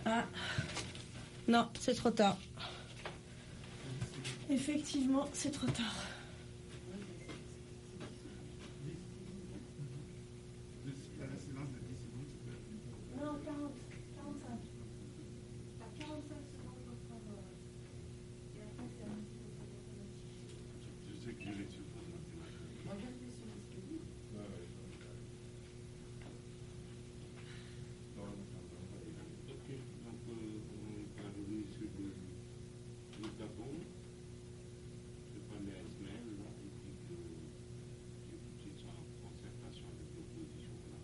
Ah. Non, c'est trop tard. Effectivement, c'est trop tard. Non, 45. À 45 secondes pour faire... Et après, c'est un petit peu automatique. Je sais que je l'ai sur mon ordinateur. Regardez sur le screen. Ok, donc on va revenir sur le Gabon. Je parlais à Ismaël, là, il dit que ils sont en concertation avec l'opposition là.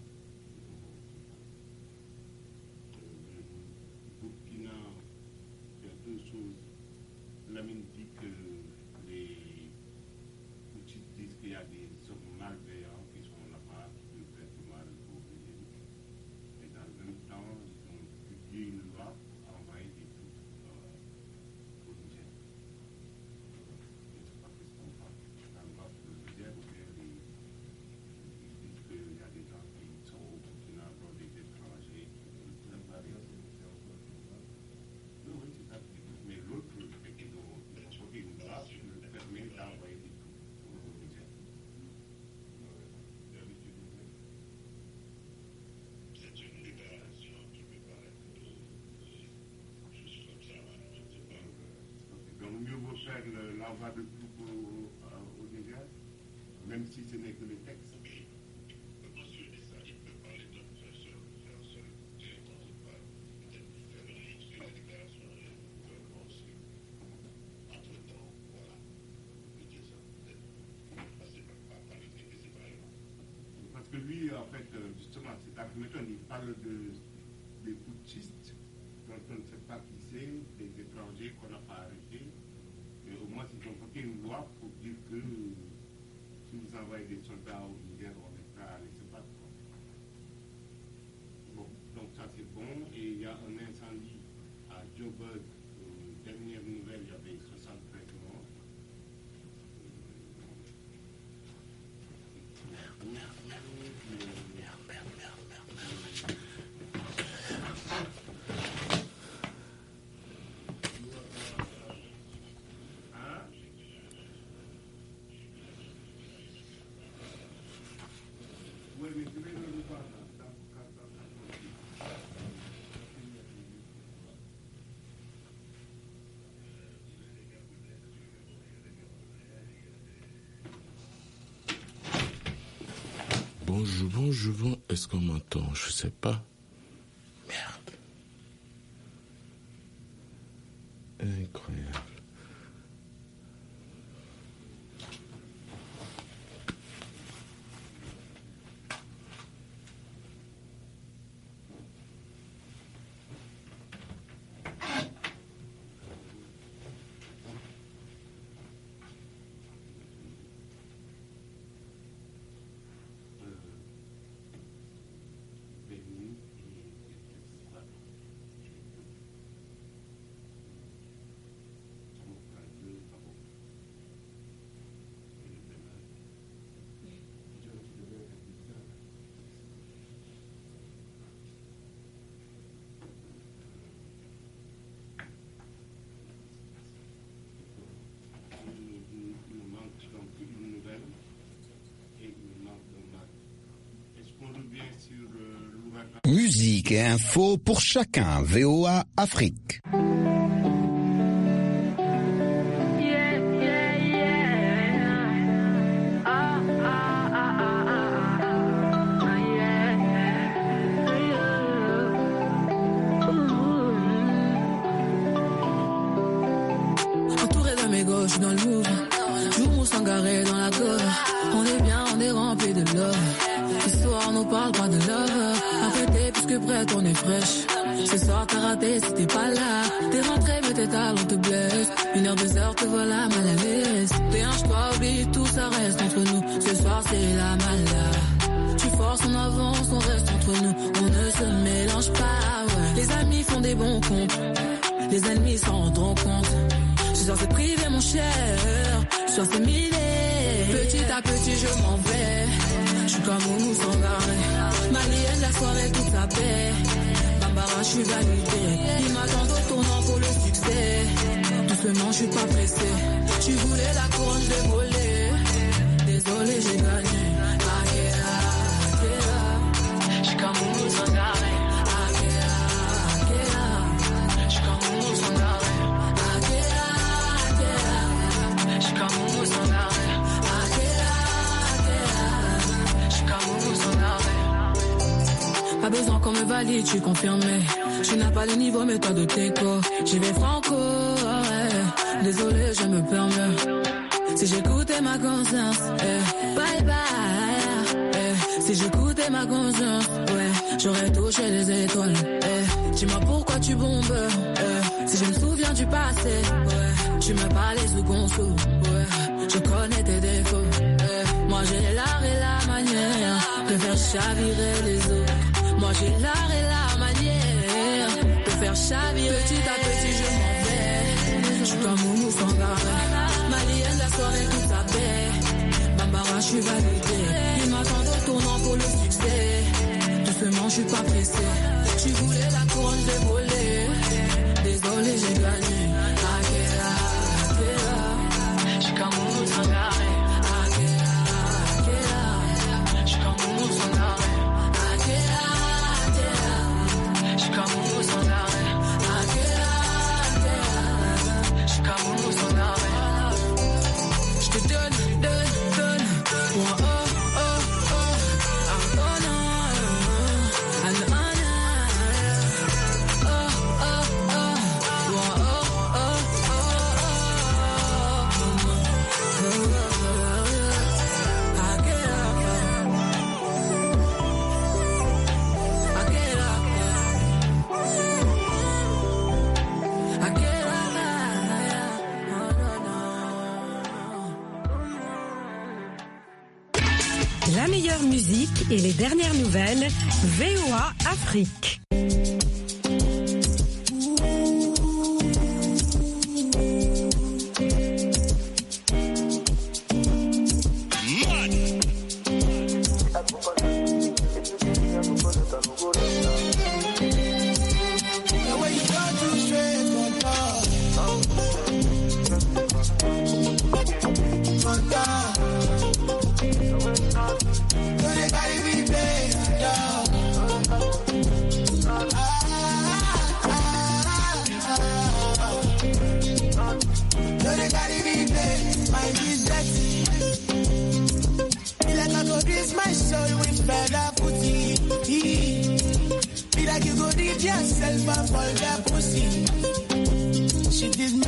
Burkina, il y a deux choses. Lamine dit que les Houthis disent qu'il y a des hommes malveillants qui sont là-bas, qui peuvent faire du mal au régime. Et dans le même temps, ils ont publié une loi pour envoyer des troupes au Niger. Je ne sais pas qu'est-ce qu'on parle. La loi pour le Niger, ou bien ils disent qu'il y a des gens qui sont au Burkina, dont des étrangers, qui veulent préparer. Oui, c'est ça. Mais l'autre, c'est qu'ils ont voté une loi qui leur permet d'envoyer des troupes au Niger. C'est une déclaration qui me paraît plutôt juste comme ça, je ne sais pas. Donc mieux vaut faire l'envoi de troupes au Niger, même si ce n'est que le texte. Oui, il peut mentionner ça, il peut parler de faire seul, directement, c'est pas peut-être faire une ligne sur la déclaration et le gouvernement aussi. Entre-temps, voilà, je dis ça, peut-être passer par les traités séparément. Parce que lui, en fait, justement, c'est Ahmed, il parle des putschistes, dont on ne sait pas qui c'est, des étrangers qu'on n'a pas arrêtés. Mais au moins, ils ont voté une loi pour dire que si vous envoyez des soldats au Niger, on est prêt à aller se battre. Bon, donc ça c'est bon. Et il y a un incendie à Joburg. Dernière nouvelle, il y avait 73 morts. Oui, mais je vais le voir dans Bonjour, est-ce qu'on m'entend? Je sais pas. Merde. Incroyable. Musique et info pour chacun. VOA Afrique. Entouré d'amigos, je suis dans le mouvement. Joue sangaré dans la gorge. On est bien, on est rempli de love. Ce soir, nous parle pas de love. Affecté puisque prête, on est fraîche. Ce soir, t'as raté si t'es pas là. T'es rentré, mais tes talons te blessent. 1h, 2h, te voilà mal à l'aise. Déhanche-toi, oublie tout, ça reste entre nous. Ce soir, c'est la malade. Tu forces, on avance, on reste entre nous. On ne se mélange pas, ouais. Les amis font des bons comptes. Les ennemis s'en rendront compte. Ce soir, c'est privé, mon cher. Ce soir, c'est miné. Petit à petit, je m'en vais. Je suis comme Moumou Sangaré. Malienne, la soirée, toute sa paix. Bambara, je suis validée. Il m'attend au tournant pour le succès. Doucement, je suis pas pressé. Tu voulais la couronne, je l'ai volée. Désolé, j'ai gagné. Akela, Akela. J'suis comme Moumou sans arrêt. Akela, Akela. J'suis comme Moumou sans arrêt. Akela, Akela. J'suis comme Moumou sans arrêt. Akela, Akela. J'suis comme Moumou sans arrêt. Pas besoin qu'on me valide, je suis confirmé. Tu n'as pas le niveau, mais toi de tes corps. J'y vais franco, ouais. Désolé, je me permets. Si j'écoutais ma conscience, bye bye. Si j'écoutais ma conscience, ouais, j'aurais touché les étoiles. Dis-moi pourquoi tu bombes. Si je me souviens du passé, ouais, tu me parlais sous conso, ouais. Je connais tes défauts. Moi j'ai l'art et la manière de faire chavirer les autres. Moi j'ai l'art et la manière de faire chavirer. Petit à petit je m'en vais. Je suis comme Moumou sans arrêt. Malienne la soirée toute sa paix. Bambara je suis validée. Il m'attend au tournant pour le succès. Doucement je suis pas pressé. Tu voulais la couronne, je l'ai volée. Désolé j'ai gagné. Akela, Akela. Je suis comme Moumou sans arrêt. Akela, Akela. Je suis comme Moumou sans arrêt. Akela, Akela. Je suis comme Moumou sans arrêt. Akela, Akela. Je suis comme Moumou sans arrêt. Je te donne. Pour un oh, oh, oh. Ah, oh non. Ah, non, non. Oh, oh, oh. Pour un oh, oh, oh, oh. Akela. Akela. Akela. La meilleure musique et les dernières nouvelles, VOA Afrique.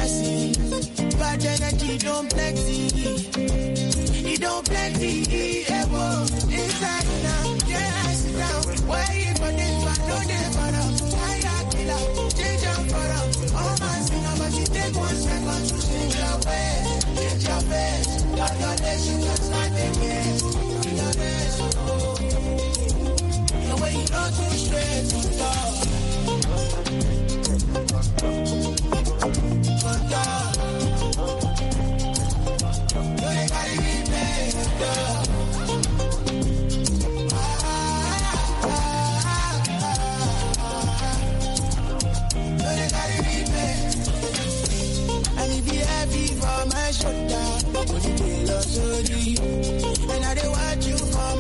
Bad energy don't plenty. It don't plenty.